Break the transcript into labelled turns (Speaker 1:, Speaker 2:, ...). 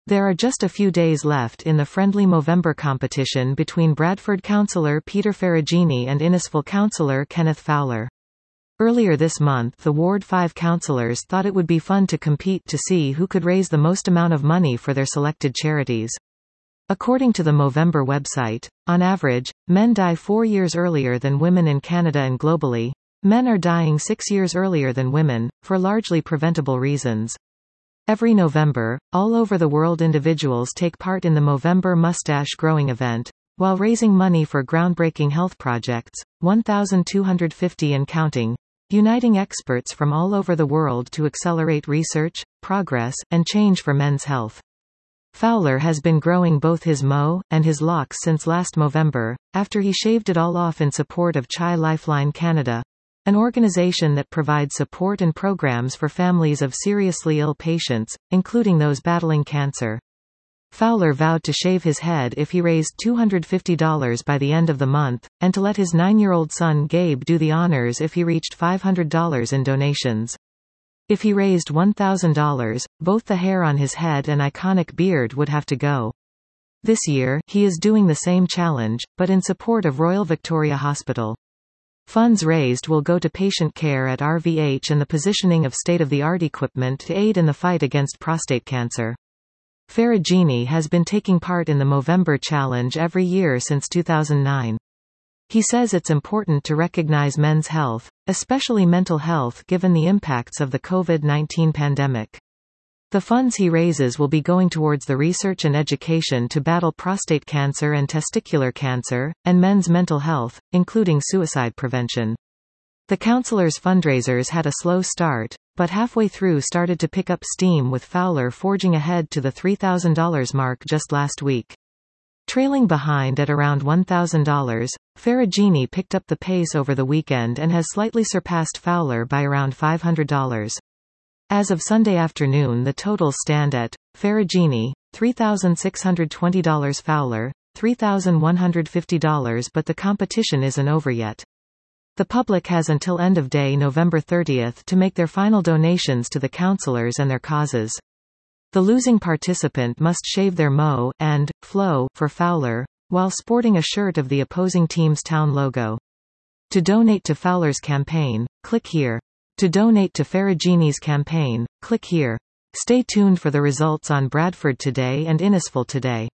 Speaker 1: There are just a few days left in the friendly Movember competition between Bradford councillor Peter Ferragini and Innisfil councillor Kenneth Fowler. Earlier this month, the Ward 5 councillors thought it would be fun to compete to see who could raise the most amount of money for their selected charities. According to the Movember website, on average, men die 4 years earlier than women in Canada, and globally, men are dying 6 years earlier than women, for largely preventable reasons. Every November, all over the world individuals take part in the Movember mustache growing event, while raising money for groundbreaking health projects, 1,250 and counting, uniting experts from all over the world to accelerate research, progress, and change for men's health. Fowler has been growing both his mo and his locks since last Movember, after he shaved it all off in support of Chi Lifeline Canada, an organization that provides support and programs for families of seriously ill patients, including those battling cancer. Fowler vowed to shave his head if he raised $250 by the end of the month, and to let his 9-year-old son Gabe do the honors if he reached $500 in donations. If he raised $1,000, both the hair on his head and iconic beard would have to go. This year, he is doing the same challenge, but in support of Royal Victoria Hospital. Funds raised will go to patient care at RVH and the positioning of state-of-the-art equipment to aid in the fight against prostate cancer. Ferragini has been taking part in the Movember Challenge every year since 2009. He says it's important to recognize men's health, especially mental health, given the impacts of the COVID-19 pandemic. The funds he raises will be going towards the research and education to battle prostate cancer and testicular cancer, and men's mental health, including suicide prevention. The councillors' fundraisers had a slow start, but halfway through started to pick up steam, with Fowler forging ahead to the $3,000 mark just last week. Trailing behind at around $1,000, Ferragini picked up the pace over the weekend and has slightly surpassed Fowler by around $500. As of Sunday afternoon, the totals stand at Ferragini, $3,620, Fowler, $3,150, but the competition isn't over yet. The public has until end of day November 30th to make their final donations to the councillors and their causes. The losing participant must shave their mo and flow for Fowler, while sporting a shirt of the opposing team's town logo. To donate to Fowler's campaign, click here. To donate to Ferragini's campaign, click here. Stay tuned for the results on Bradford Today and Innisfil Today.